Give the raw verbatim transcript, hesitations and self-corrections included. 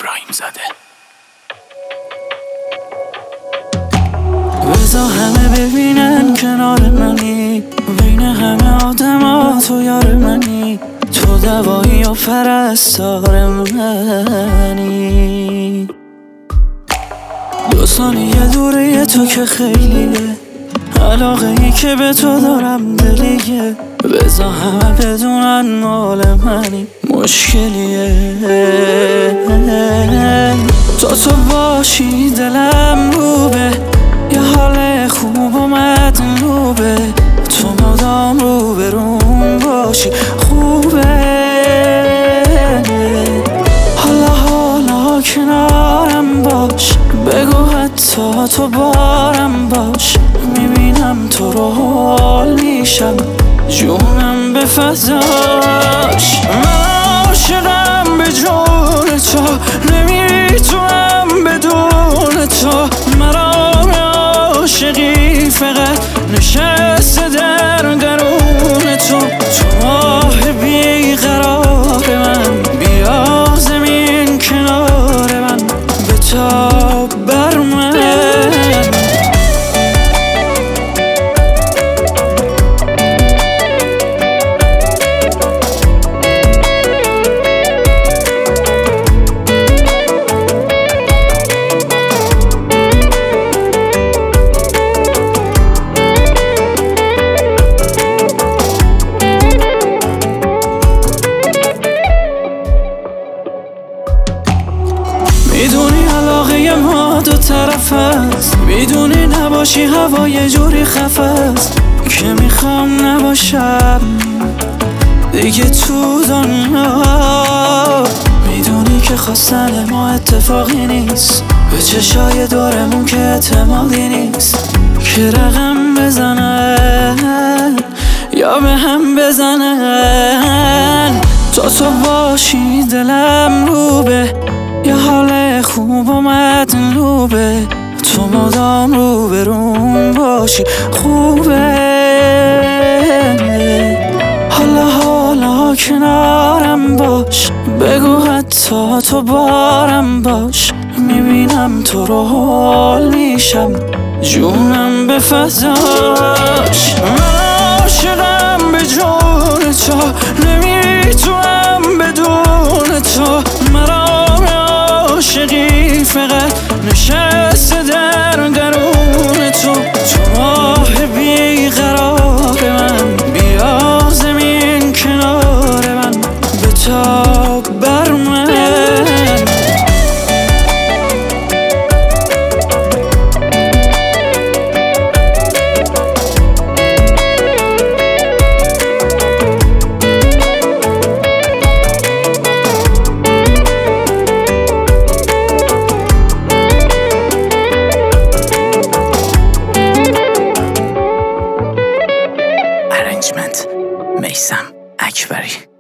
ابراهیم زاده. بذار همه ببینن کنار منی، بین همه آدم تو یار منی، تو دوایی و پرستار منی. دو ثانیه دوره تو که خیلیه، علاقه ای که به تو دارم دلیه. بذار همه بدونن مال منی، مشکلیه. تو تو باشی دلم روبه، یه حال خوب اومد نوبه، تو مدام رو به روم باشی خوبه. حالا حالا کنارم باش، بگو حتی تو بارم باش، میبینم تو رو حال میشم، جونم به فضاش. من عاشقم به جون تو، نمیتونم بدون تو. مرا عاشقی فقط نشسته در درون تو. تو ماه بیقرار من، بیا زمین کنار من، بتاب بر من. میدونی علاقه ما دو طرف است، میدونی نباشی هوا یه جوری خفه است که میخوام نباشم دیگه تو دنیا. میدونی که خواستن ما اتفاقی نیست، به چشای دورمون که اعتمادی نیست، که رقم بزنن یا به هم بزنن. تو تو باشی دلم روبه، یه حال خوب اومد نوبه، تو مدام رو به روم باشی خوبه. حالا حالا کنارم باش، بگو حتی تو بارم باش، میبینم تو رو حال میشم، جونم به فضاش. من عاشقم به جون تو، نمیتونم بدون تو. مرا عاشقی فقط نشسته در درون تو. تو ماه بیقرار من، بیا زمین کنار من، بتاب بر من. میثم اکبری.